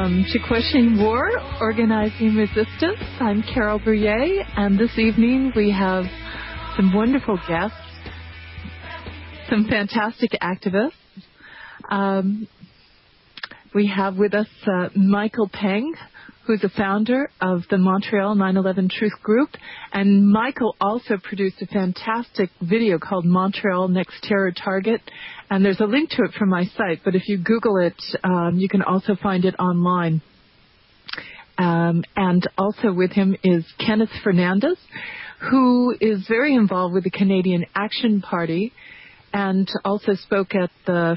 from Chikwashing War, Organizing Resistance. I'm Carol Brouillet, and this evening we have some wonderful guests, some fantastic activists. We have with us Michael Peng, who's a founder of the Montreal 9/11 Truth Group. And Michael also produced a fantastic video called Montreal Next Terror Target. And there's a link to it from my site, but if you Google it, you can also find it online. And also with him is Kenneth Fernandez, who is very involved with the Canadian Action Party and also spoke at the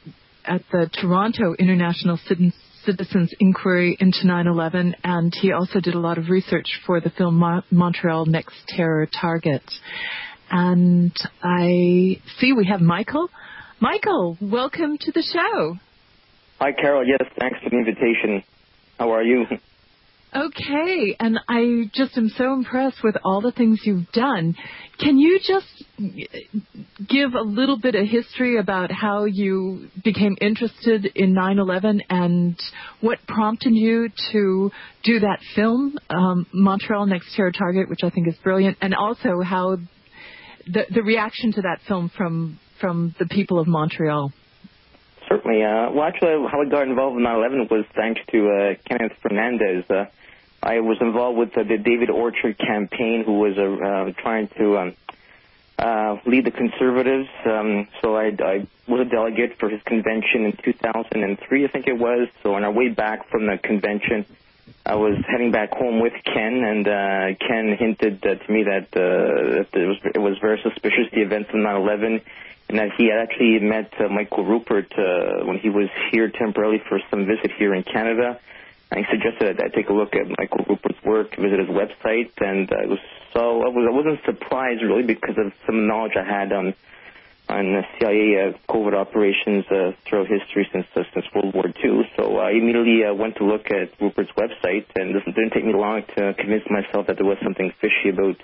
Toronto International Citizens Inquiry into 9/11, and he also did a lot of research for the film Montreal Next Terror Target. And I see we have Michael. Michael, welcome to the show. Hi, Carol. Yes, thanks for the invitation. How are you? Okay, and I just am so impressed with all the things you've done. Can you just give a little bit of history about how you became interested in 9/11 and what prompted you to do that film, Montreal Next Terror Target, which I think is brilliant, and also how the reaction to that film from the people of Montreal? Certainly. Well, actually, how I got involved in 9/11 was thanks to Kenneth Fernandez. I was involved with the David Orchard campaign, who was trying to lead the Conservatives. So I was a delegate for his convention in 2003, I think it was. So on our way back from the convention, I was heading back home with Ken, and Ken hinted to me that it was very suspicious, the events of 9/11, and that he had actually met Michael Rupert when he was here temporarily for some visit here in Canada. And he suggested that I take a look at Michael Rupert's work, visit his website, and I wasn't surprised really because of some knowledge I had on CIA covert operations throughout history since World War II. So I immediately went to look at Rupert's website, and it didn't take me long to convince myself that there was something fishy about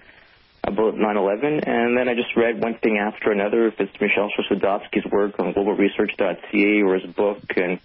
9/11. And then I just read one thing after another. If it's Michel Chossudovsky's work on globalresearch.ca or his book, and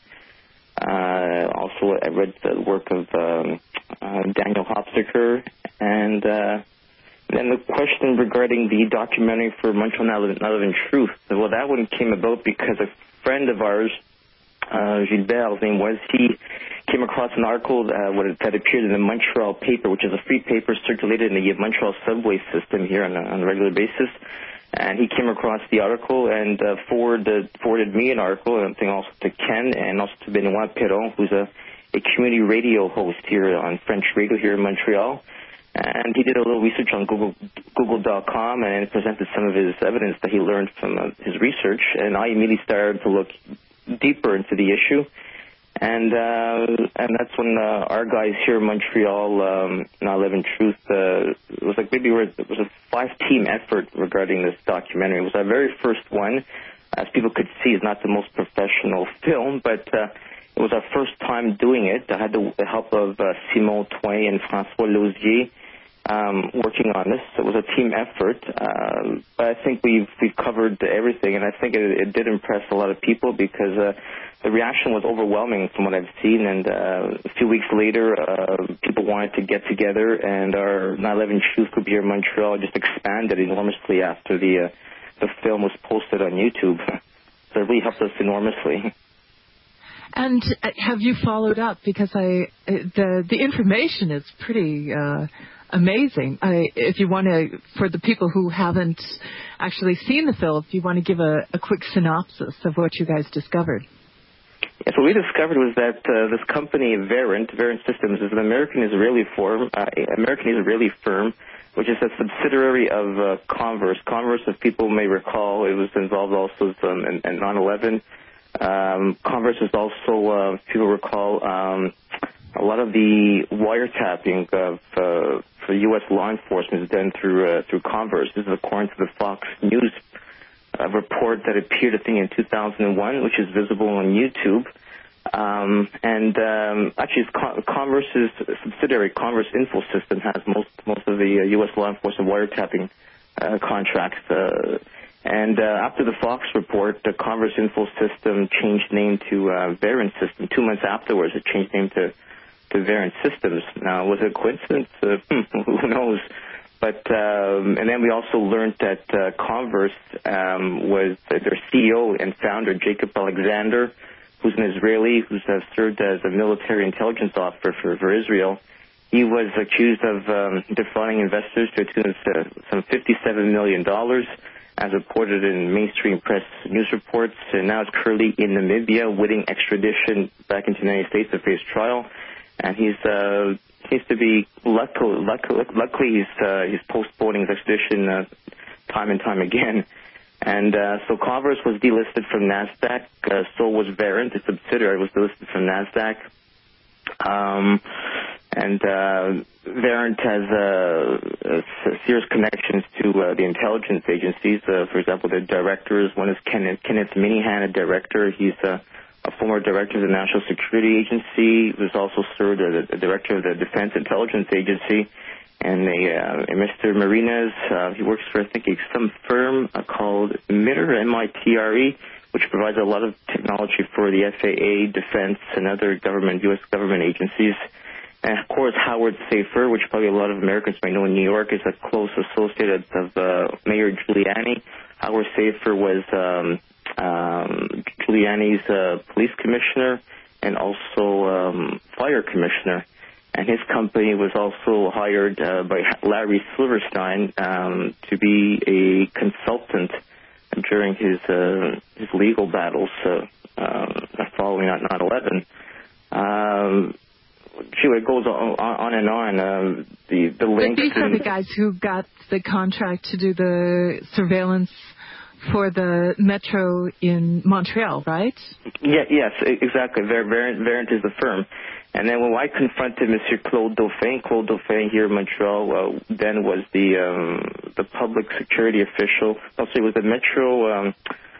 also I read the work of Daniel Hopsteker, and then the question regarding the documentary for Montreal 9/11 Truth. Well, that one came about because a friend of ours, Gilbert, his name was, he came across an article that appeared in the Montreal paper, which is a free paper circulated in the Montreal subway system here on a regular basis. And he came across the article and forwarded me an article, and something also to Ken and also to Benoit Perron, who's a community radio host here on French radio here in Montreal. And he did a little research on Google.com and presented some of his evidence that he learned from his research. And I immediately started to look deeper into the issue. And that's when our guys here in Montreal, 9/11 Truth, it was like maybe it was a 5-team effort regarding this documentary. It was our very first one. As people could see, it's not the most professional film, but it was our first time doing it. I had the help of Simon Twain and François Lausier working on this. So it was a team effort. But I think we've covered everything, and I think it did impress a lot of people because the reaction was overwhelming from what I've seen, and a few weeks later, people wanted to get together, and our 9/11 Truth Group here in Montreal just expanded enormously after the film was posted on YouTube. So it really helped us enormously. And have you followed up? Because the information is pretty amazing. If you want to, for the people who haven't actually seen the film, if you want to give a quick synopsis of what you guys discovered. Yes, what we discovered was that this company, Verint Systems, is an American-Israeli firm, which is a subsidiary of Converse. Converse, if people may recall, it was involved also in 9/11. Converse is also, if people recall, a lot of the wiretapping for U.S. law enforcement is done through Converse. This is according to the Fox News report that appeared, I think, in 2001, which is visible on YouTube. Actually, Converse's subsidiary, Converse Info System, has most of the U.S. law enforcement wiretapping contracts. And after the Fox report, the Converse Info System changed name to Verint System. 2 months afterwards, it changed name to Verint Systems. Now, was it a coincidence? Who knows? But and then we also learned that Converse was their CEO and founder, Jacob Alexander, who's an Israeli who's served as a military intelligence officer for Israel. He was accused of defrauding investors to a tune of some $57 million, as reported in mainstream press news reports, and now is currently in Namibia waiting extradition back into the United States to face trial. And he's seems to be luckily he's postponing his extradition time and time again. And so Converse was delisted from NASDAQ. So was Verint, a subsidiary, was delisted from NASDAQ. And Verint has serious connections to the intelligence agencies. For example, their directors. One is Kenneth Minihan, a director. He's a former director of the National Security Agency. He was also served as a director of the Defense Intelligence Agency. And Mr. Marinas, he works for, I think, some firm called MITRE, M-I-T-R-E, which provides a lot of technology for the FAA, Defense, and other U.S. government agencies. And, of course, Howard Safer, which probably a lot of Americans might know in New York, is a close associate of Mayor Giuliani. Howard Safer was Giuliani's police commissioner and also fire commissioner. And his company was also hired by Larry Silverstein to be a consultant during his legal battles following 9/11. It goes on and on. The links. But these are the guys who got the contract to do the surveillance for the metro in Montreal, right? Yeah, yes, exactly. Verint is the firm. And then when I confronted Monsieur Claude Dauphin here in Montreal, then was the public security official. Also, it was the metro,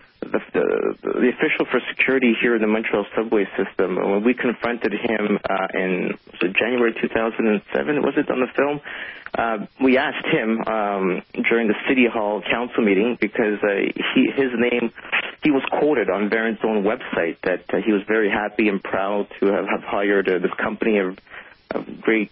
the official for security here in the Montreal subway system. When we confronted him in January 2007, was it on the film? We asked him during the City Hall Council meeting because his name, he was quoted on Verint's own website that he was very happy and proud to have hired this company of great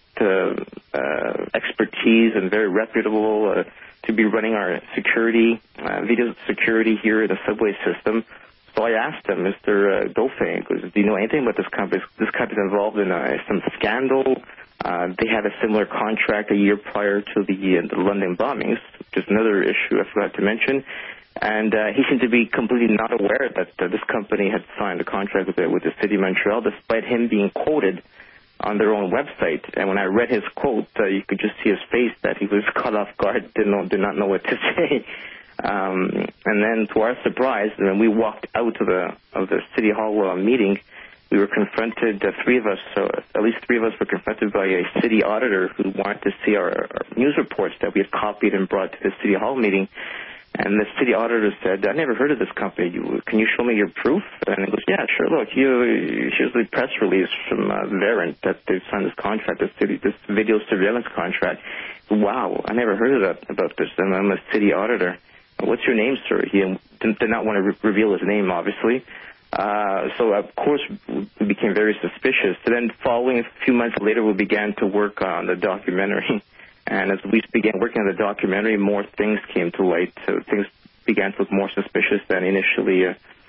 expertise and very reputable to be running our security, video security here in the subway system. So I asked him, Mr. Dauphin, do you know anything about this company? This company is involved in some scandal. They had a similar contract a year prior to the London bombings, which is another issue I forgot to mention. And he seemed to be completely not aware that this company had signed a contract with the city of Montreal, despite him being quoted on their own website. And when I read his quote, you could just see his face that he was caught off guard, did not know what to say. And then, to our surprise, when we walked out of the City Hall meeting, we were confronted, at least three of us were confronted by a city auditor who wanted to see our news reports that we had copied and brought to the City Hall meeting. And the city auditor said, I never heard of this company. Can you show me your proof? And he goes, yeah, sure. Look, here's the press release from Verint that they've signed this contract, this video surveillance contract. Wow, I never heard about this. And I'm a city auditor. What's your name, sir? He did not want to reveal his name, obviously. So, of course, we became very suspicious. And then following a few months later, we began to work on the documentary. And as we began working on the documentary, more things came to light. So things began to look more suspicious than initially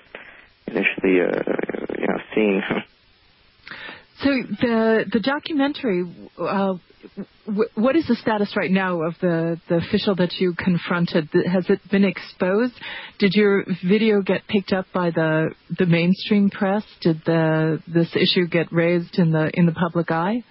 seen. So the documentary, what is the status right now of the official that you confronted? Has it been exposed? Did your video get picked up by the mainstream press? Did this issue get raised in the public eye?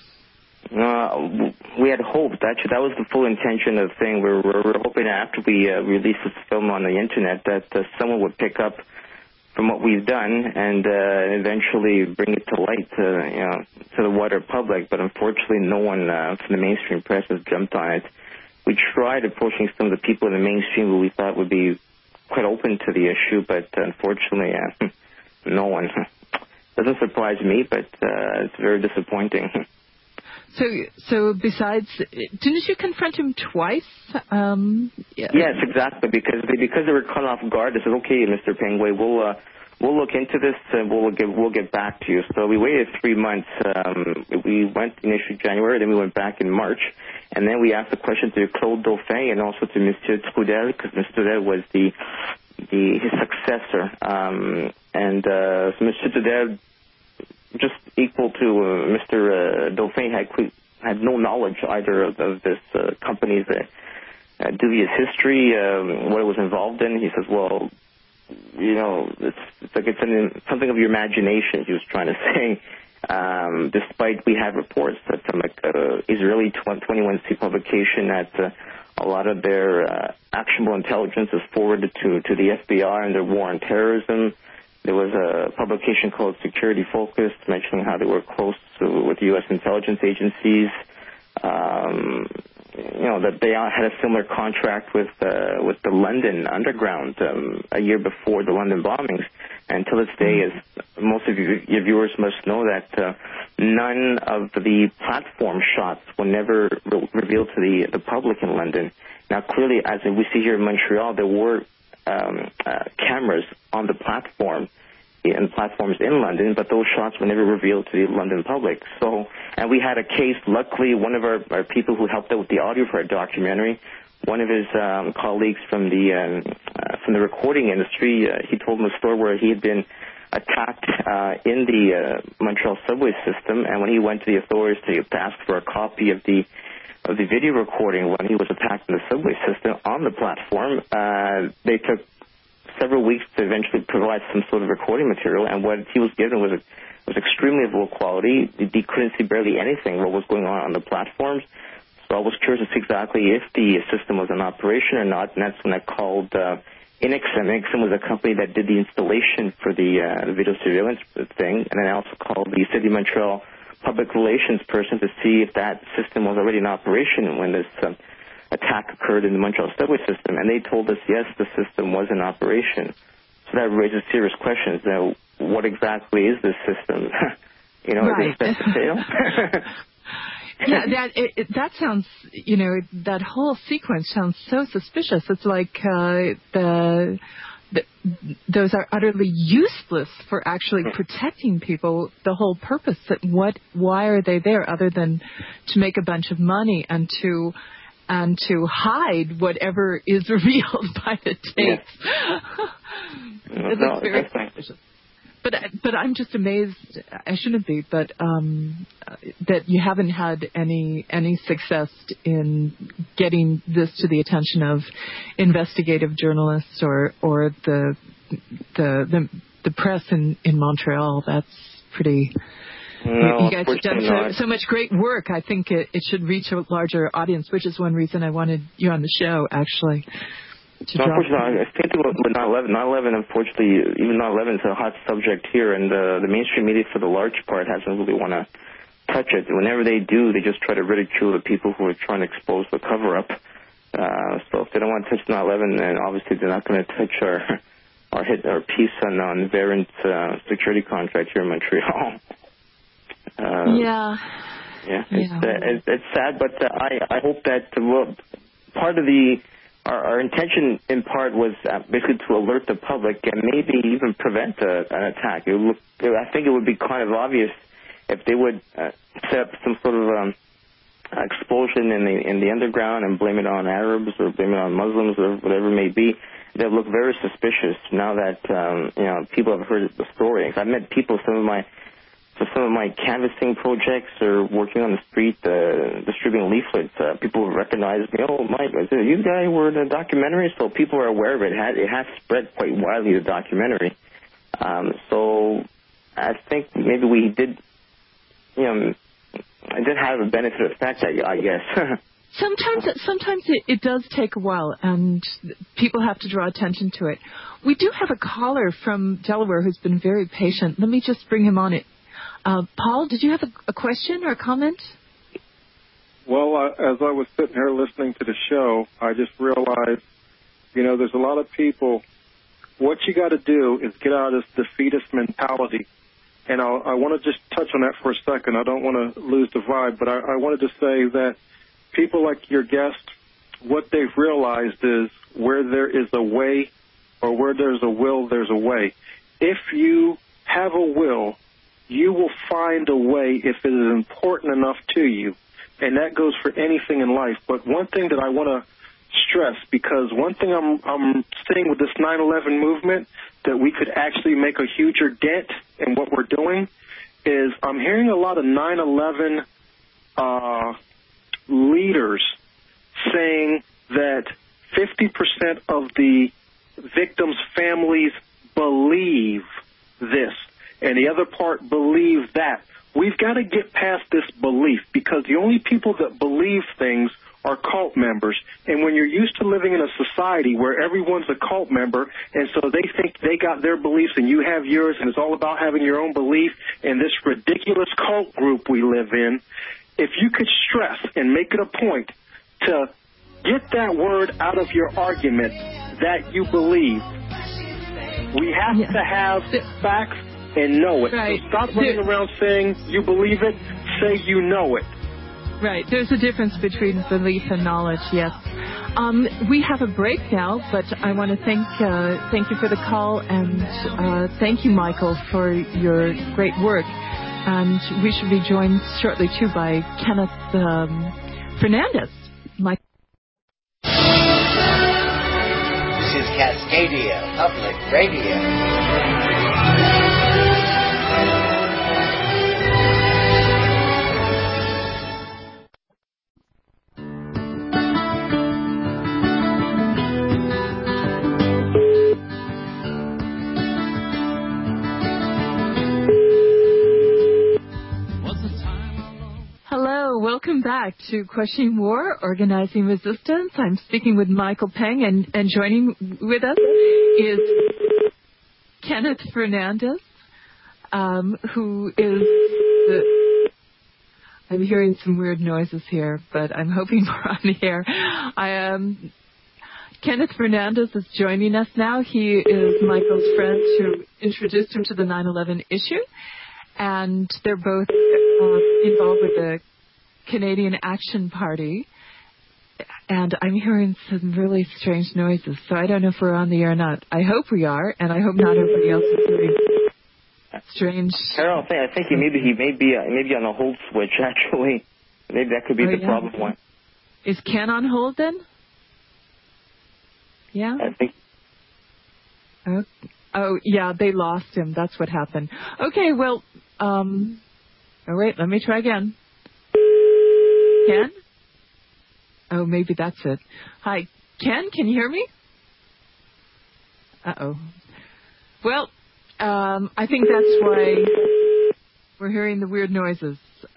We had hoped. Actually, that was the full intention of the thing. We're hoping after we release this film on the internet that someone would pick up from what we've done and eventually bring it to light to the wider public. But unfortunately, no one from the mainstream press has jumped on it. We tried approaching some of the people in the mainstream who we thought would be quite open to the issue, but unfortunately, no one. Doesn't surprise me, but it's very disappointing. So besides, didn't you confront him twice? Yes, exactly. Because they were caught off guard. They said, "Okay, Mr. Pengway, we'll look into this and we'll get back to you." So we waited 3 months. We went initially January, then we went back in March, and then we asked the question to Claude Dauphin and also to Monsieur Trudel, because Mr. Trudel was his successor, so Monsieur Trudel, just equal to Mr. Dauphin, had no knowledge either of this company's dubious history, what it was involved in. He says, "Well, it's like it's something of your imagination," he was trying to say. Despite we had reports that from Israeli 21C publication that a lot of their actionable intelligence is forwarded to the FBI and their war on terrorism. There was a publication called Security Focus mentioning how they were close with U.S. intelligence agencies. That they had a similar contract with the London Underground a year before the London bombings. And to this day, as most of your viewers must know, that none of the platform shots were never revealed to the public in London. Now, clearly, as we see here in Montreal, there were cameras on the platform and platforms in London, but those shots were never revealed to the London public. So, and we had a case, luckily, one of our people who helped out with the audio for our documentary, one of his colleagues from the recording industry, he told him a story where he had been attacked in the Montreal subway system, and when he went to the authorities to ask for a copy of the video recording when he was attacked in the subway system on the platform, they took several weeks to eventually provide some sort of recording material, and what he was given was extremely of low quality. He couldn't see barely anything what was going on the platforms. So I was curious to see exactly if the system was in operation or not, and that's when I called Inexim. Inexim was a company that did the installation for the video surveillance thing, and then I also called the City of Montreal public relations person to see if that system was already in operation when this attack occurred in the Montreal subway system, and they told us, yes, the system was in operation. So that raises serious questions. Now, what exactly is this system? Right. Is it set to fail? Yeah, that sounds, that whole sequence sounds so suspicious. It's like those are utterly useless for actually protecting people. The whole purpose, why are they there other than to make a bunch of money and to hide whatever is revealed by the tapes? It looks very suspicious. But I'm just amazed. I shouldn't be, but that you haven't had any success in getting this to the attention of investigative journalists or the press in Montreal. That's pretty. No, you guys have done so much great work. I think it should reach a larger audience, which is one reason I wanted you on the show, actually. Unfortunately, I think with 9/11, unfortunately, even 9/11 is a hot subject here, and the mainstream media, for the large part, hasn't really want to touch it. Whenever they do, they just try to ridicule the people who are trying to expose the cover-up. So if they don't want to touch 9/11, then obviously they're not going to touch our piece on Variant security contract here in Montreal. It's sad, but I hope that part of our intention in part was basically to alert the public and maybe even prevent an attack. I think it would be kind of obvious if they would set up some sort of explosion in the underground and blame it on Arabs or blame it on Muslims or whatever it may be. That look very suspicious now that people have heard the story. I've met people, some of my canvassing projects or working on the street, distributing leaflets. People recognize me. Oh, Mike, you guys were in a documentary, so people are aware of it. It has spread quite widely, the documentary. So I think maybe we did, it did have a benefit effect, I guess. Sometimes it does take a while, and people have to draw attention to it. We do have a caller from Delaware who's been very patient. Let me just bring him on it. Paul, did you have a question or a comment? Well, as I was sitting here listening to the show, I just realized, there's a lot of people. What you got to do is get out of this defeatist mentality and I want to just touch on that for a second. I don't want to lose the vibe, but I wanted to say that people like your guest, what they've realized is where there is a way or where there's a will, there's a way. If you have a will, you will find a way if it is important enough to you, and that goes for anything in life. But one thing that I want to stress, because one thing I'm seeing with this 9/11 movement that we could actually make a huger dent in what we're doing is I'm hearing a lot of 9/11 leaders saying that 50% of the victims' families believe this, and the other part believe that. We've got to get past this belief, because the only people that believe things are cult members. And when you're used to living in a society where everyone's a cult member, and so they think they got their beliefs and you have yours, and it's all about having your own belief in this ridiculous cult group we live in, if you could stress and make it a point to get that word out of your argument that you believe, we have to have facts and know it. Right. So stop running around saying you believe it, say you know it. Right. There's a difference between belief and knowledge, yes. We have a break now, but I want to thank you for the call, and thank you, Michael, for your great work. And we should be joined shortly, too, by Kenneth Fernandez. Michael. This is Cascadia Public Radio. Hello, welcome back to Questioning War, Organizing Resistance. I'm speaking with Michael Peng, and joining with us is Kenneth Fernandez, who is I'm hearing some weird noises here, but I'm hoping we're on the air. Kenneth Fernandez is joining us now. He is Michael's friend who introduced him to the 9/11 issue, and they're both involved with the Canadian Action Party. And I'm hearing some really strange noises, so I don't know if we're on the air or not. I hope we are, and I hope not everybody else is hearing strange. Carol, I think he may be on a hold switch, actually. Maybe that could be the problem one. Is Ken on hold then? Yeah? I think. Oh, yeah, they lost him. That's what happened. Okay, well, wait, let me try again. Ken? Oh, maybe that's it. Hi, Ken, can you hear me? Uh-oh. Well, I think that's why we're hearing the weird noises.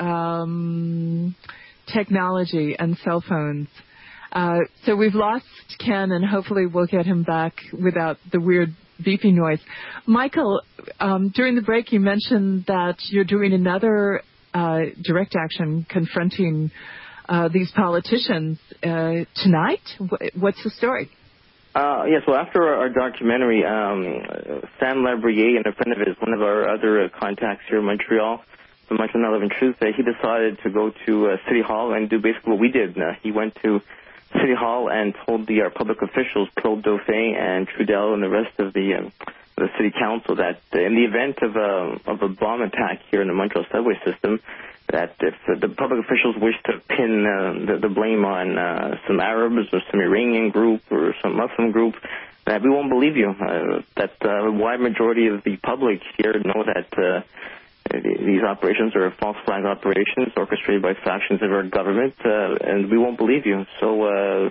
Technology and cell phones. So we've lost Ken, and hopefully we'll get him back without the weird beeping noise. Michael, during the break you mentioned that you're doing another direct action confronting these politicians tonight. What's the story? Yes, well, after our documentary, Sam Labrier, and a friend of his, one of our other contacts here in Montreal, from Montreal 9/11 Truth, he decided to go to City Hall and do basically what we did. He went to City Hall and told our public officials, Claude Dauphin and Trudel and the rest of the City Council, that in the event of a bomb attack here in the Montreal subway system, that if the public officials wish to pin the blame on some Arabs or some Iranian group or some Muslim group, that we won't believe you. That a wide majority of the public here know that these operations are false flag operations orchestrated by factions of our government, and we won't believe you. So,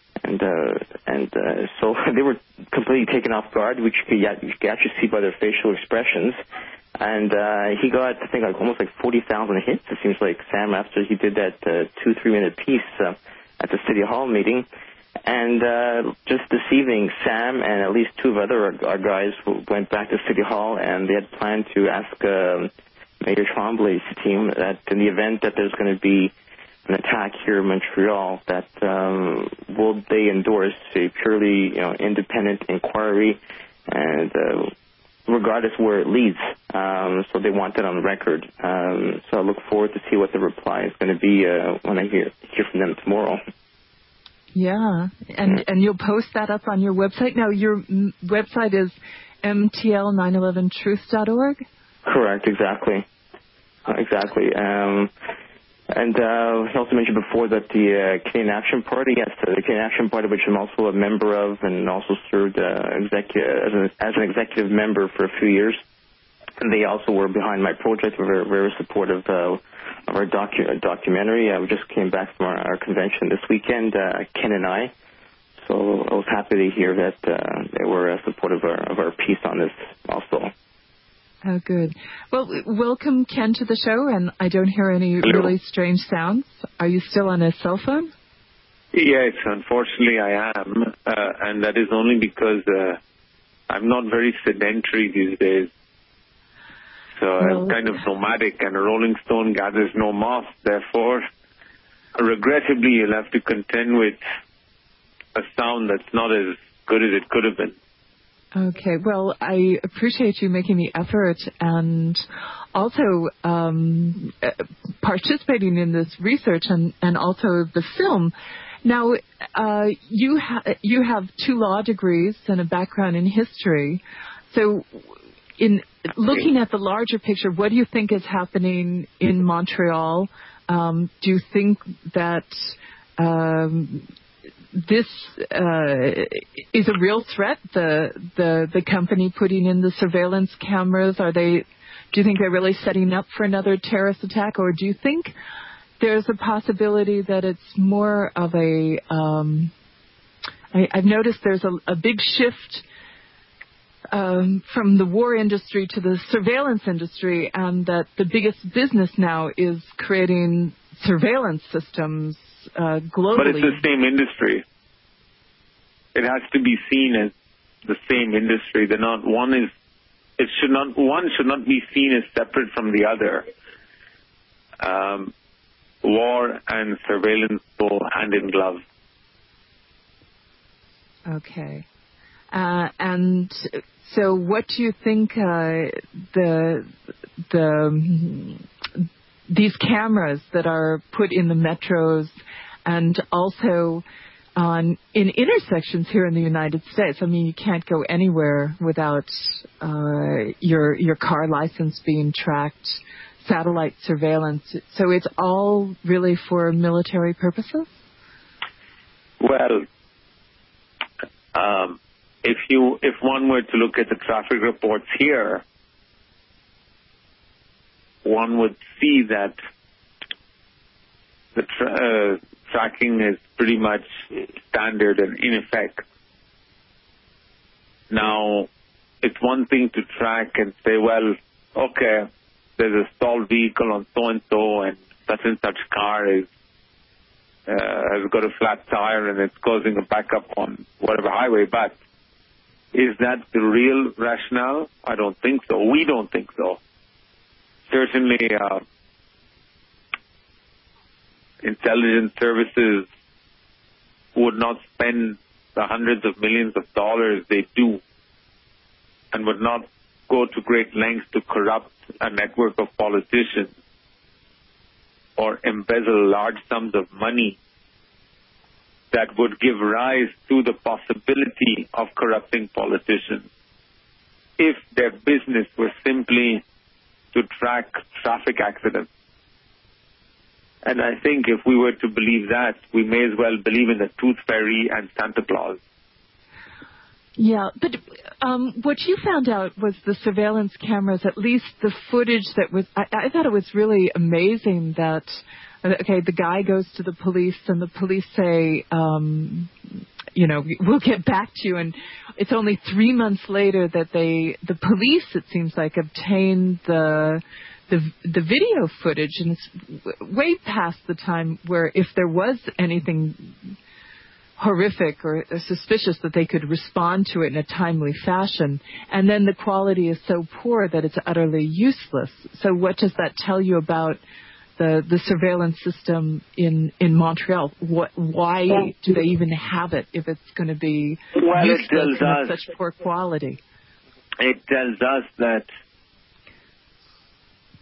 so they were completely taken off guard, which you could actually see by their facial expressions. And he got, I think, almost 40,000 hits. It seems like Sam, after he did that 2-3 minute piece at the City Hall meeting. And just this evening, Sam and at least two of our guys went back to City Hall, and they had planned to ask Mayor Tremblay's team that in the event that there's going to be an attack here in Montreal, that will they endorse a purely independent inquiry, and regardless where it leads. So they want it on record. So I look forward to see what the reply is going to be when I hear from them tomorrow. Yeah, and you'll post that up on your website. Now, your website is mtl911truth.org? Correct, exactly. And he also mentioned before that the Canadian Action Party, yes, the Canadian Action Party, which I'm also a member of and also served as an executive member for a few years. And they also were behind my project. Very, very supportive of our documentary. We just came back from our convention this weekend, Ken and I. So I was happy to hear that they were supportive of our piece on this also. Oh, good. Well, welcome, Ken, to the show, and I don't hear any really strange sounds. Are you still on a cell phone? Yes, unfortunately I am, and that is only because I'm not very sedentary these days. So I'm kind of nomadic, and a rolling stone gathers no moss. Therefore, regrettably, you'll have to contend with a sound that's not as good as it could have been. Okay, well, I appreciate you making the effort and also participating in this research and also the film. Now, you have 2 law degrees and a background in history. So in looking at the larger picture, what do you think is happening in Montreal? Do you think that this is a real threat, the company putting in the surveillance cameras? Do you think they're really setting up for another terrorist attack, or do you think there's a possibility that it's more of a I've noticed there's a big shift from the war industry to the surveillance industry, and that the biggest business now is creating surveillance systems globally. But it's the same industry. It has to be seen as the same industry. One should not be seen as separate from the other. War and surveillance go hand in glove. Okay. And so what do you think these cameras that are put in the metros and also in intersections here in the United States? I mean, you can't go anywhere without your car license being tracked, satellite surveillance. So it's all really for military purposes? Well, if one were to look at the traffic reports here, one would see that the tracking is pretty much standard and in effect. Now, it's one thing to track and say, well, okay, there's a stalled vehicle on so-and-so and such car has got a flat tire and it's causing a backup on whatever highway, but is that the real rationale? I don't think so. We don't think so. Certainly, intelligence services would not spend the hundreds of millions of dollars they do and would not go to great lengths to corrupt a network of politicians or embezzle large sums of money that would give rise to the possibility of corrupting politicians if their business were simply to track traffic accidents. And I think if we were to believe that, we may as well believe in the Tooth Fairy and Santa Claus. Yeah, but what you found out was the surveillance cameras, at least the footage that was, I thought it was really amazing that, okay, the guy goes to the police and the police say, we'll get back to you. And it's only 3 months later that the police, it seems like, obtained the video footage, and it's way past the time where if there was anything horrific or suspicious that they could respond to it in a timely fashion. And then the quality is so poor that it's utterly useless. So what does that tell you about the surveillance system in Montreal? Why do they even have it if it's going to be useless and of such poor quality? It tells us that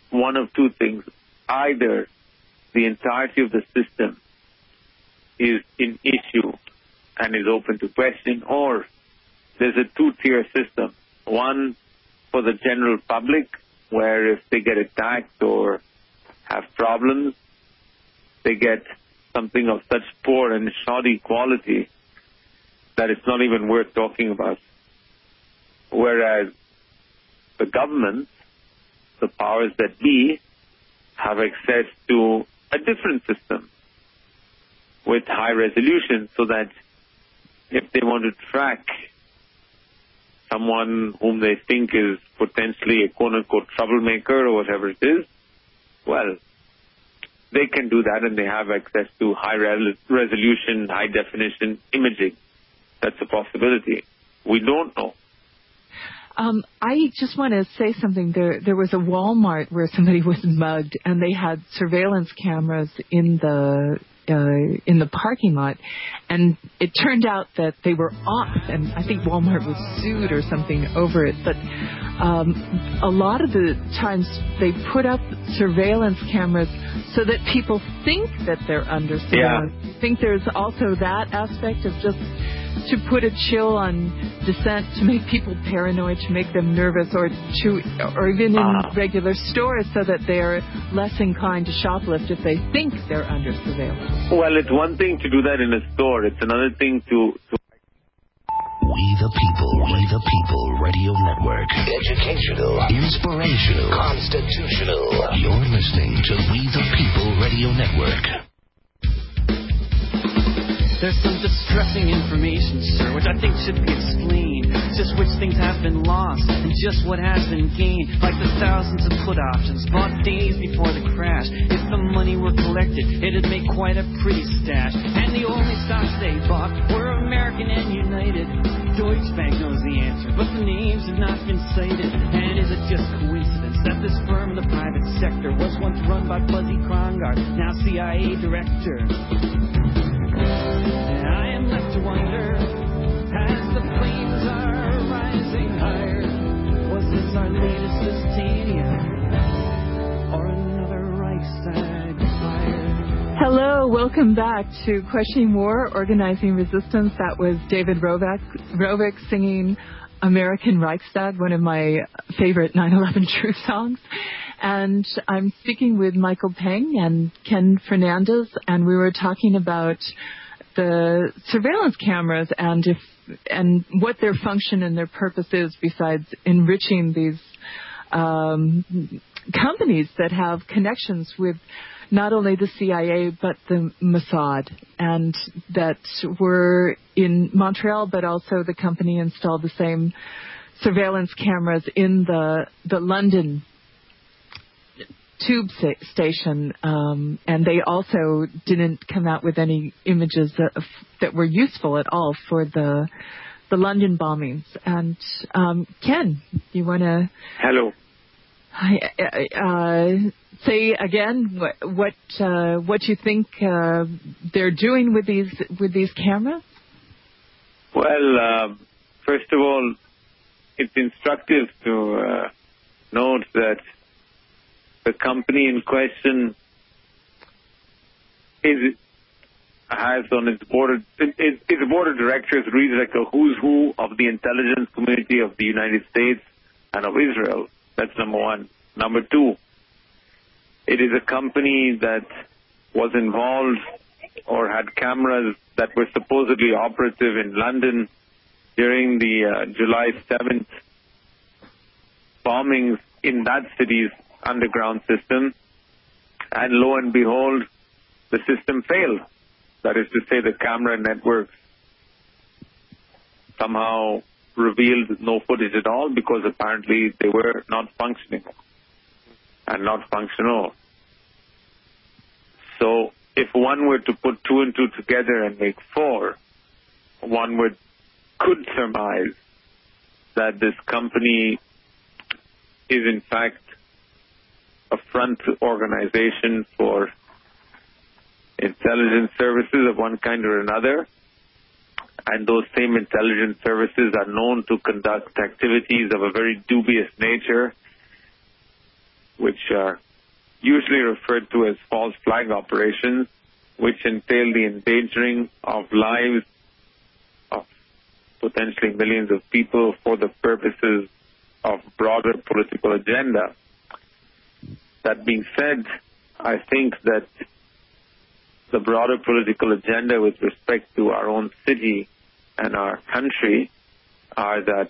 one of two things. Either the entirety of the system is in issue and is open to question, or there's a two-tier system. One for the general public, where if they get attacked or have problems, they get something of such poor and shoddy quality that it's not even worth talking about. Whereas the government, the powers that be, have access to a different system with high resolution, so that if they want to track someone whom they think is potentially a quote-unquote troublemaker or whatever it is, well, they can do that, and they have access to high resolution, high definition imaging. That's a possibility. We don't know. I just want to say something. There was a Walmart where somebody was mugged, and they had surveillance cameras in the parking lot, and it turned out that they were off, and I think Walmart was sued or something over it. But a lot of the times they put up surveillance cameras so that people think that they're under surveillance. Yeah. I think there's also that aspect of just to put a chill on dissent, to make people paranoid, to make them nervous, or even in regular stores, so that they're less inclined to shoplift if they think they're under surveillance. Well, it's one thing to do that in a store. It's another thing to We the People Radio Network. Educational, inspirational, constitutional. You're listening to We the People Radio Network. There's some distressing information, sir, which I think should be explained. Just which things have been lost and just what has been gained. Like the thousands of put options bought days before the crash. If the money were collected, it'd make quite a pretty stash. And the only stocks they bought were American and United. Deutsche Bank knows the answer, but the names have not been cited. And is it just coincidence that this firm in the private sector was once run by Buzzy Krongard, now CIA director? I am left to wonder, as the flames are rising higher, was this our latest Sistania, or another Reichstag fire? Hello, welcome back to Questioning War, Organizing Resistance. That was David Rovick singing American Reichstag, one of my favorite 9/11 truth songs. And I'm speaking with Michael Peng and Ken Fernandez, and we were talking about the surveillance cameras and what their function and their purpose is, besides enriching these companies that have connections with not only the CIA but the Mossad, and that were in Montreal, but also the company installed the same surveillance cameras in the London tube station, and they also didn't come out with any images that were useful at all for the London bombings. And Ken, you want to? Hello. Say again what you think they're doing with these cameras? Well, first of all, it's instructive to note that the company in question has on its board, its board of directors reads like a who's who of the intelligence community of the United States and of Israel. That's number one. Number two, it is a company that was involved or had cameras that were supposedly operative in London during the July 7th bombings in that city's underground system, and lo and behold, the system failed. That is to say, the camera networks somehow revealed no footage at all, because apparently they were not functioning and not functional. So if one were to put two and two together and make four, one could surmise that this company is in fact a front organization for intelligence services of one kind or another, and those same intelligence services are known to conduct activities of a very dubious nature which are usually referred to as false flag operations, which entail the endangering of lives of potentially millions of people for the purposes of broader political agenda. That being said, I think that the broader political agenda with respect to our own city and our country are that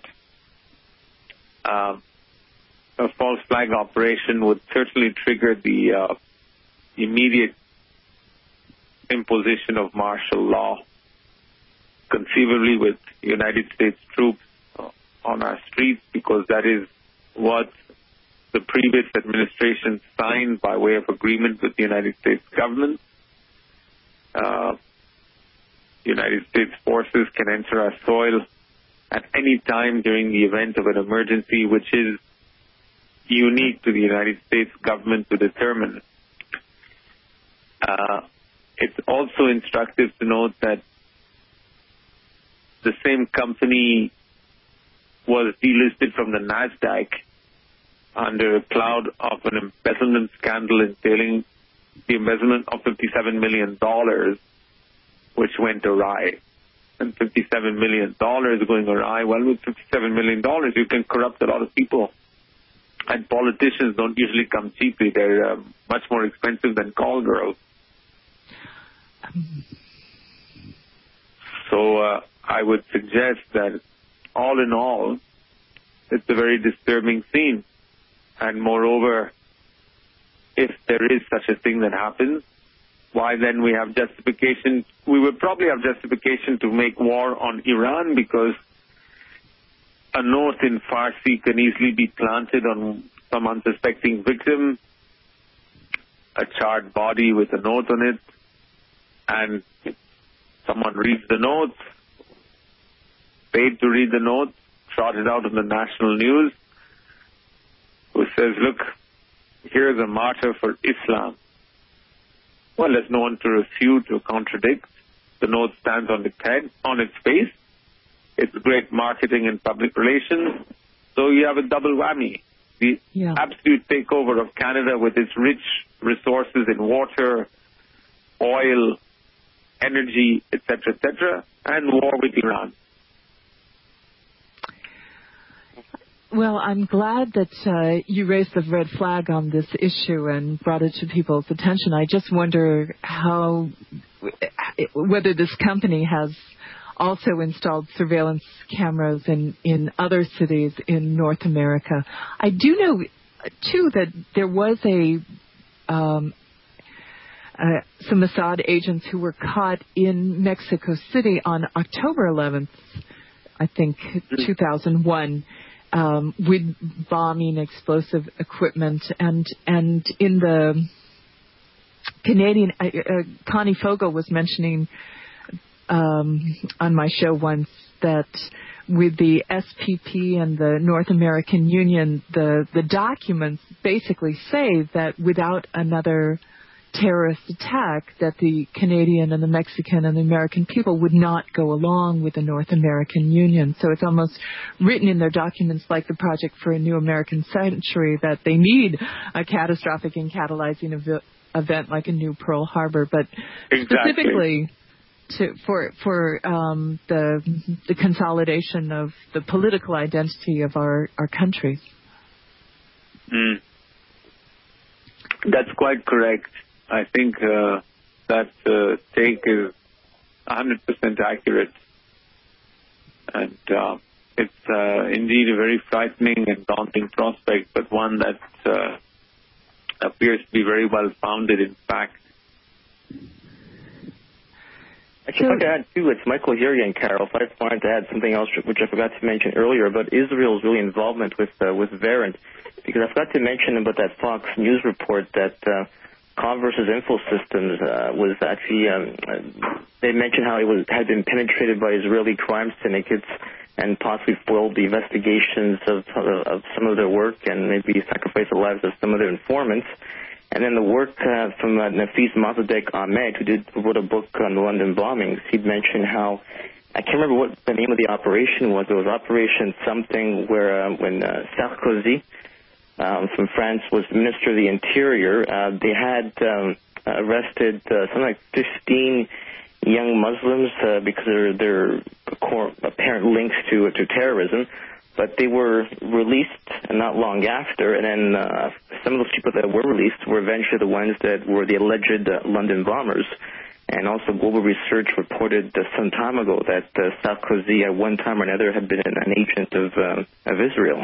a false flag operation would certainly trigger the immediate imposition of martial law, conceivably with United States troops on our streets, because that is what the previous administration signed by way of agreement with the United States government. United States forces can enter our soil at any time during the event of an emergency, which is unique to the United States government to determine. It's also instructive to note that the same company was delisted from the NASDAQ under a cloud of an embezzlement scandal entailing the embezzlement of $57 million, which went awry. And $57 million going awry, well, with $57 million, you can corrupt a lot of people. And politicians don't usually come cheaply. They're much more expensive than call girls. So I would suggest that all in all, it's a very disturbing scene. And moreover, if there is such a thing that happens, why then we have justification? We would probably have justification to make war on Iran, because a note in Farsi can easily be planted on some unsuspecting victim, a charred body with a note on it, and someone reads the note, paid to read the note, trotted out in the national news, who says, look, here's a martyr for Islam. Well, there's no one to refute or contradict. The note stands on its head, on its face. It's great marketing and public relations. So you have a double whammy. The absolute takeover of Canada with its rich resources in water, oil, energy, etc., and war with Iran. Well, I'm glad that you raised the red flag on this issue and brought it to people's attention. I just wonder whether this company has also installed surveillance cameras in other cities in North America. I do know, too, that there was some Mossad agents who were caught in Mexico City on October 11th, I think, 2001. With bombing explosive equipment, and in the Canadian, Connie Fogel was mentioning on my show once that with the SPP and the North American Union, the documents basically say that without another terrorist attack, that the Canadian and the Mexican and the American people would not go along with the North American Union. So it's almost written in their documents, like the Project for a New American Century, that they need a catastrophic and catalyzing event like a new Pearl Harbor. But specifically for the consolidation of the political identity of our country. That's quite correct. I think that take is 100% accurate. And it's indeed a very frightening and daunting prospect, but one that appears to be very well founded, in fact. Actually, if I could add, too, it's Michael here again, Carol. If I wanted to add something else, which I forgot to mention earlier, about Israel's really involvement with Verint, because I forgot to mention about that Fox News report that Converse's Infosystems was actually, they mentioned how it had been penetrated by Israeli crime syndicates and possibly foiled the investigations of some of their work and maybe sacrificed the lives of some of their informants. And then the work from Nafis Mossadegh Ahmed, who wrote a book on the London bombings, he'd mentioned how, I can't remember what the name of the operation was. It was Operation something where when Sarkozy from France was the Minister of the Interior. They had arrested something like 15 young Muslims because of their apparent links to terrorism. But they were released not long after, and then some of those people that were released were eventually the ones that were the alleged London bombers. And also Global Research reported some time ago that Sarkozy at one time or another had been an agent of Israel.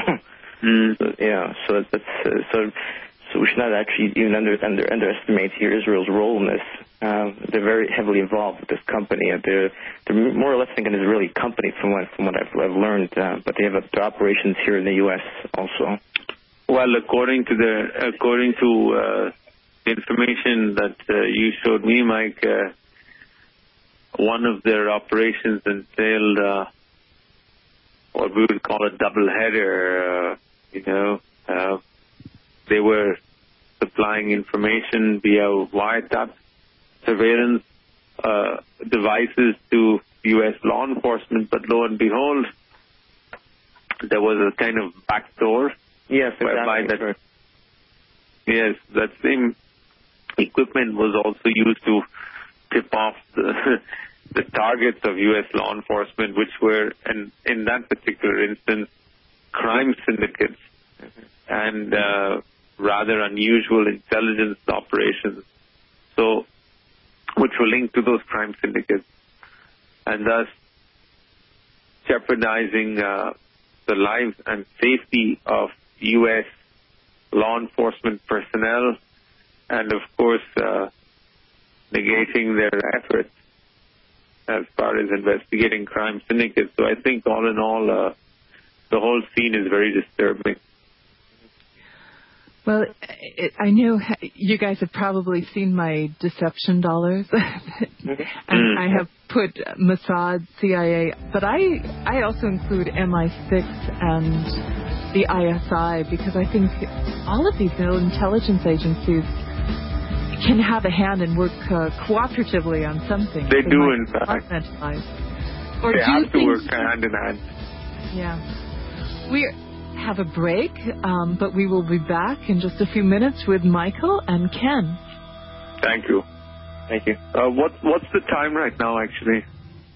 So we should not actually even underestimate here Israel's role in this. They're very heavily involved with this company. They're more or less like an Israeli company from what I've learned, but they have their operations here in the U.S. also. Well, according to the information that you showed me, Mike, one of their operations entailed what we would call a double header. They were supplying information via wiretap surveillance devices to U.S. law enforcement, but lo and behold, there was a kind of backdoor. Yes, exactly. That same equipment was also used to tip off the targets of U.S. law enforcement, which were, in that particular instance, crime syndicates and rather unusual intelligence operations, which were linked to those crime syndicates, and thus jeopardizing the lives and safety of U.S. law enforcement personnel, and of course negating their efforts as far as investigating crime syndicates. So I think all in all, the whole scene is very disturbing. Well, I know you guys have probably seen my deception dollars, and I have put Mossad, CIA, but I also include MI6 and the ISI, because I think all of these intelligence agencies can have a hand and work cooperatively on something. They do, in fact. Or they do have you to think work hand in hand. Yeah. We have a break, but we will be back in just a few minutes with Michael and Ken. Thank you. Thank you. What's the time right now, actually?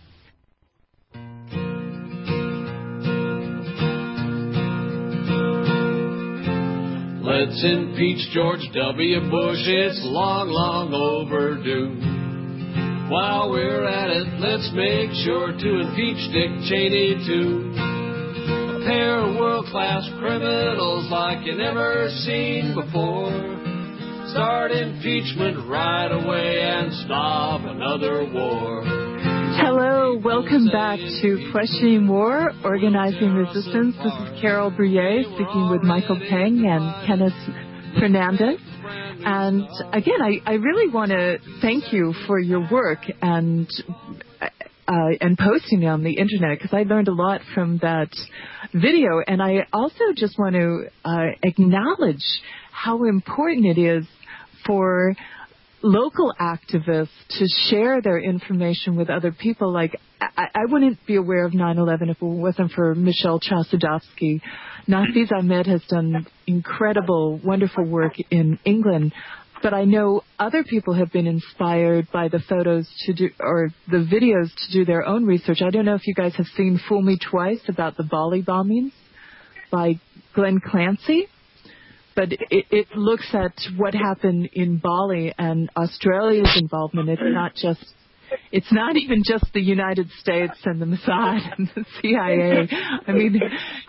Let's impeach George W. Bush. It's long, long overdue. While we're at it, let's make sure to impeach Dick Cheney, too. A pair of world-class criminals like you never seen before. Start impeachment right away and stop another war. Hello, welcome back to Questioning War, Organizing Resistance. This is Carol Brouillet speaking with Michael Peng and Kenneth Fernandez. And again, I really want to thank you for your work and posting it on the internet, because I learned a lot from that video. And I also just want to acknowledge how important it is for local activists to share their information with other people. Like, I wouldn't be aware of 9/11 if it wasn't for Michelle Chossudovsky. Nafis Ahmed has done incredible, wonderful work in England, but I know other people have been inspired by the photos or the videos to do their own research. I don't know if you guys have seen Fool Me Twice about the Bali bombings by Glenn Clancy. But it looks at what happened in Bali and Australia's involvement. It's not even just the United States and the Mossad and the CIA. I mean,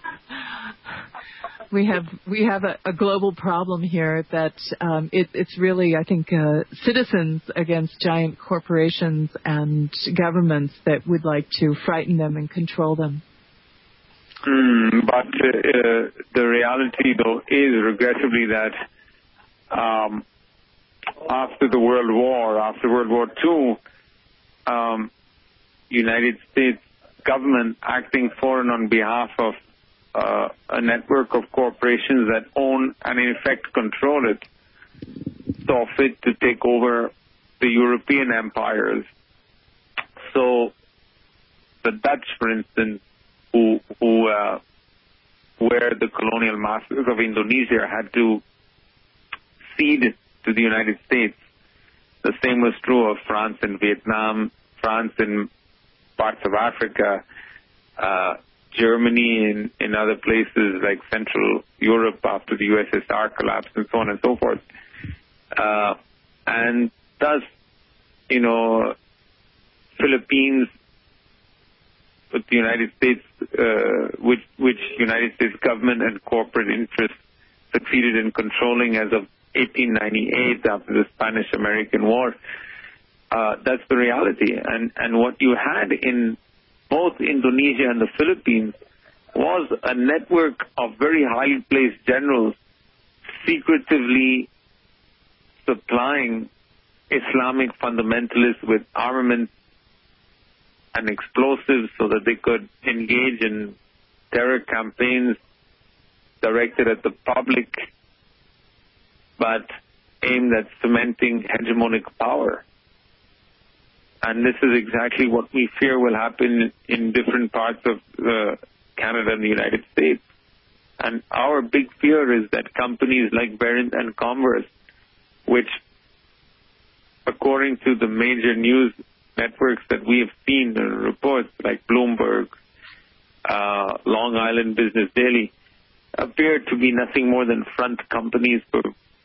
we have a global problem here that it's really, I think, citizens against giant corporations and governments that would like to frighten them and control them. But the reality, though, is regrettably that after World War II, United States government acting for and on behalf of a network of corporations that own and in effect control it, saw fit to take over the European empires. So the Dutch, for instance, who where the colonial masters of Indonesia had to cede to the United States. The same was true of France and Vietnam, France in parts of Africa, Germany in other places like Central Europe after the USSR collapsed, and so on and so forth. And thus, Philippines with the United States, which United States government and corporate interests succeeded in controlling as of 1898 after the Spanish-American War. That's the reality. And what you had in both Indonesia and the Philippines was a network of very highly placed generals secretively supplying Islamic fundamentalists with armaments and explosives so that they could engage in terror campaigns directed at the public, but aimed at cementing hegemonic power. And this is exactly what we fear will happen in different parts of Canada and the United States. And our big fear is that companies like Behring and Converse, which, according to the major news networks that we have seen in reports like Bloomberg, Long Island Business Daily, appear to be nothing more than front companies for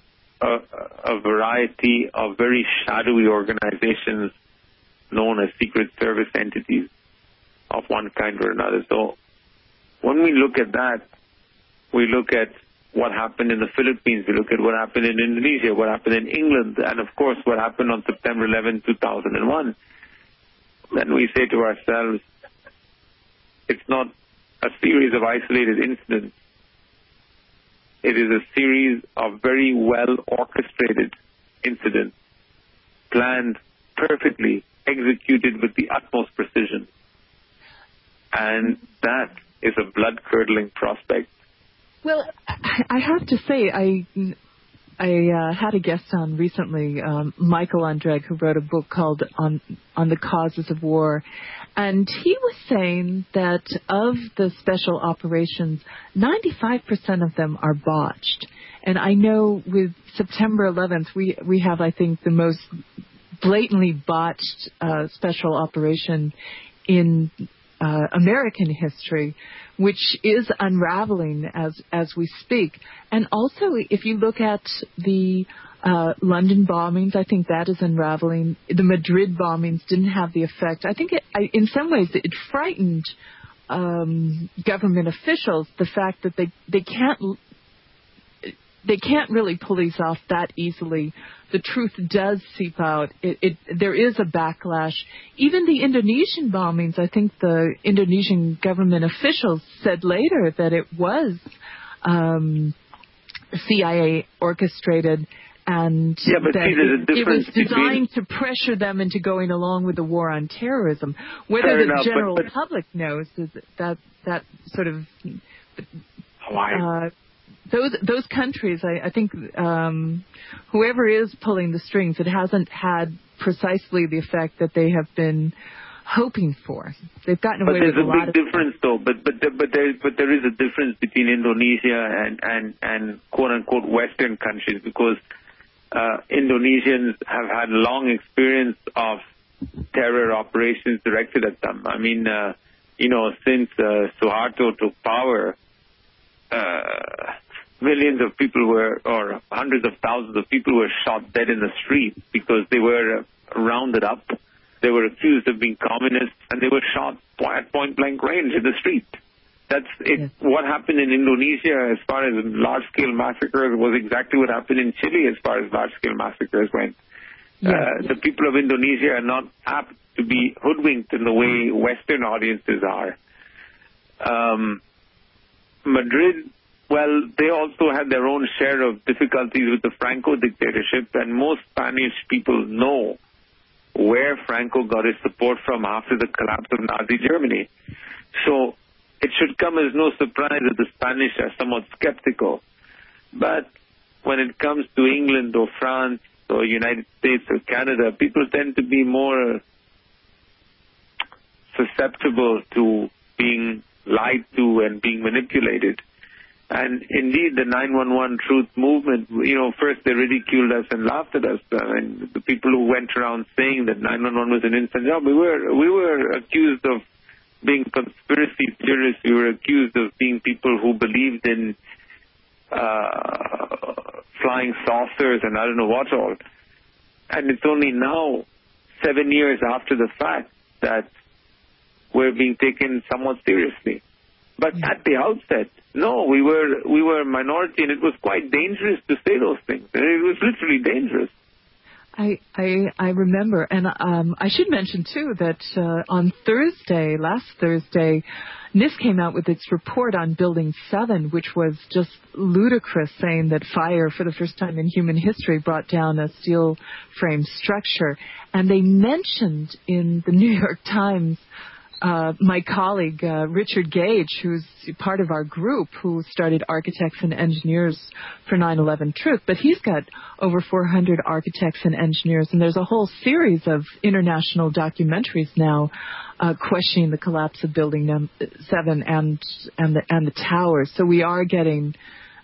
a variety of very shadowy organizations known as secret service entities of one kind or another. So when we look at that, we look at what happened in the Philippines, we look at what happened in Indonesia, what happened in England, and of course what happened on September 11, 2001. Then we say to ourselves, it's not a series of isolated incidents. It is a series of very well orchestrated incidents, planned perfectly, executed with the utmost precision. And that is a blood-curdling prospect. Well, I have to say, I had a guest on recently, Michael Andreg, who wrote a book called On the Causes of War. And he was saying that of the special operations, 95% of them are botched. And I know with September 11th, we have, I think, the most blatantly botched special operation in American history, which is unraveling as we speak. And also, if you look at the London bombings, I think that is unraveling. The Madrid bombings didn't have the effect. I think in some ways it frightened government officials, the fact that they can't really police off that easily. The truth does seep out. There is a backlash. Even the Indonesian bombings, I think the Indonesian government officials said later that it was CIA orchestrated, and that it was designed to pressure them into going along with the war on terrorism. Whether the general public knows is that sort of those countries, I think whoever is pulling the strings, it hasn't had precisely the effect that they have been hoping for. They've gotten away with a lot of... But there's a big difference, though. But there is a difference between Indonesia and quote-unquote Western countries, because Indonesians have had long experience of terror operations directed at them. I mean, since Suharto took power, millions of people or hundreds of thousands of people were shot dead in the street because they were rounded up. They were accused of being communists, and they were shot at point-blank range in the street. That's it. Yes. What happened in Indonesia as far as large-scale massacres was exactly what happened in Chile as far as large-scale massacres went. Yes. The people of Indonesia are not apt to be hoodwinked in the way Western audiences are. Madrid, well, they also had their own share of difficulties with the Franco dictatorship, and most Spanish people know where Franco got his support from after the collapse of Nazi Germany. So it should come as no surprise that the Spanish are somewhat skeptical. But when it comes to England or France or United States or Canada, people tend to be more susceptible to being lied to and being manipulated. And indeed, the 911 Truth movement, first they ridiculed us and laughed at us. And the people who went around saying that 911 was an inside job, we were accused of being conspiracy theorists. We were accused of being people who believed in flying saucers and I don't know what all. And it's only now, 7 years after the fact, that we're being taken somewhat seriously. But at the outset, no, we were a minority, and it was quite dangerous to say those things. It was literally dangerous. I remember, and I should mention too that on last Thursday, NIST came out with its report on Building 7, which was just ludicrous, saying that fire, for the first time in human history, brought down a steel frame structure. And they mentioned in the New York Times my colleague, Richard Gage, who's part of our group, who started Architects and Engineers for 9/11 Truth. But he's got over 400 architects and engineers, and there's a whole series of international documentaries now questioning the collapse of Building 7 and the towers. So we are getting,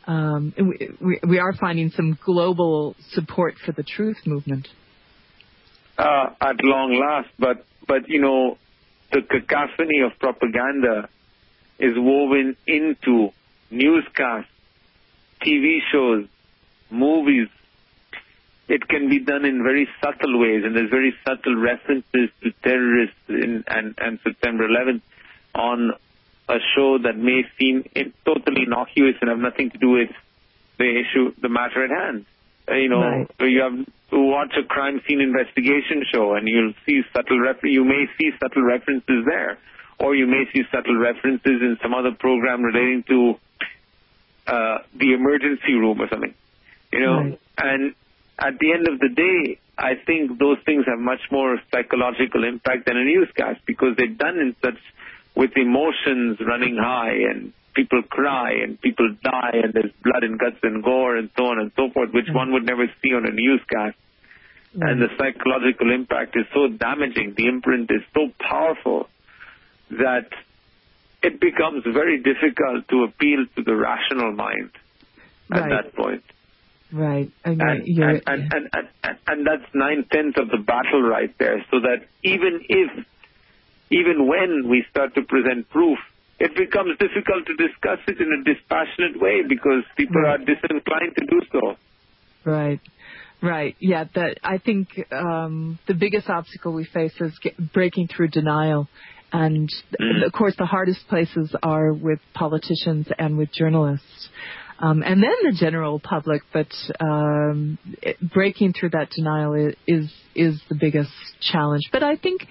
we are finding some global support for the truth movement. At long last, but the cacophony of propaganda is woven into newscasts, TV shows, movies. It can be done in very subtle ways, and there's very subtle references to terrorists and September 11th on a show that may seem totally innocuous and have nothing to do with the matter at hand. Right. You have to watch a crime scene investigation show, and you'll see you may see subtle references there, or you may see subtle references in some other program relating to the emergency room or something. Right. And at the end of the day, I think those things have much more psychological impact than a newscast, because they're done with emotions running high, and people cry and people die, and there's blood and guts and gore and so on and so forth, which one would never see on a newscast. And the psychological impact is so damaging, the imprint is so powerful, that it becomes very difficult to appeal to the rational mind at that point. Right. And that's 9/10 of the battle right there, so that even when we start to present proof, it becomes difficult to discuss it in a dispassionate way, because people are disinclined to do so. Right. Yeah. I think the biggest obstacle we face is breaking through denial. And, of course, the hardest places are with politicians and with journalists. And then the general public. But breaking through that denial is the biggest challenge. But I think,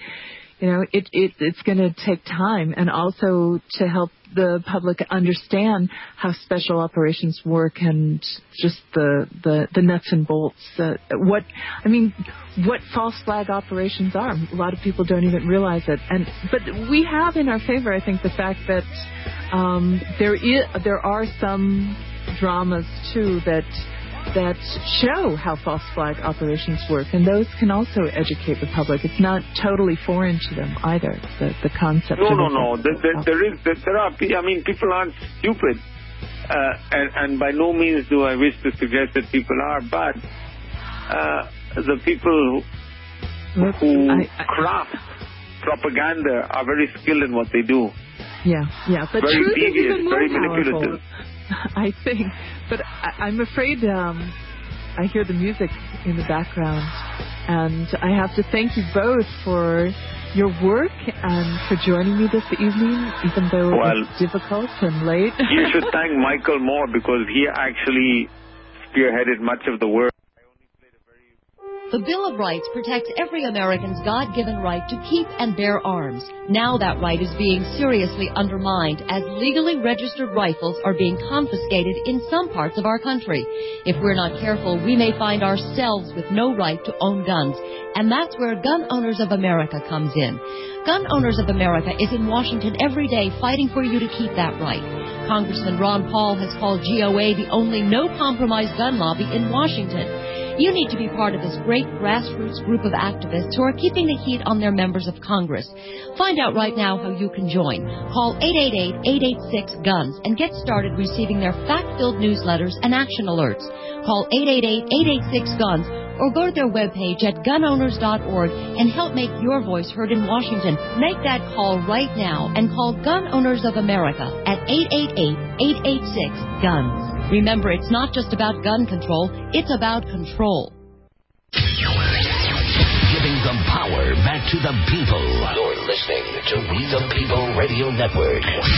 it's going to take time, and also to help the public understand how special operations work, and just the nuts and bolts. What false flag operations are. A lot of people don't even realize it. But we have in our favor, I think, the fact that there are some dramas too that show how false flag operations work, and those can also educate the public. It's not totally foreign to them either, the concept. No. There are. People aren't stupid, and by no means do I wish to suggest that people are, but the people who craft propaganda are very skilled in what they do. Yeah. But very truth devious, is even more very powerful, manipulative. I think. But I'm afraid I hear the music in the background, and I have to thank you both for your work and for joining me this evening, even though it's difficult and late. You should thank Michael Moore, because he actually spearheaded much of the work. The Bill of Rights protects every American's God-given right to keep and bear arms. Now that right is being seriously undermined as legally registered rifles are being confiscated in some parts of our country. If we're not careful, we may find ourselves with no right to own guns. And that's where Gun Owners of America comes in. Gun Owners of America is in Washington every day fighting for you to keep that right. Congressman Ron Paul has called GOA the only no-compromise gun lobby in Washington. You need to be part of this great grassroots group of activists who are keeping the heat on their members of Congress. Find out right now how you can join. Call 888-886-GUNS and get started receiving their fact-filled newsletters and action alerts. Call 888-886-GUNS or go to their webpage at gunowners.org and help make your voice heard in Washington. Make that call right now and call Gun Owners of America at 888-886-GUNS. Remember, it's not just about gun control, it's about control. Giving the power back to the people. You're listening to We the People Radio Network.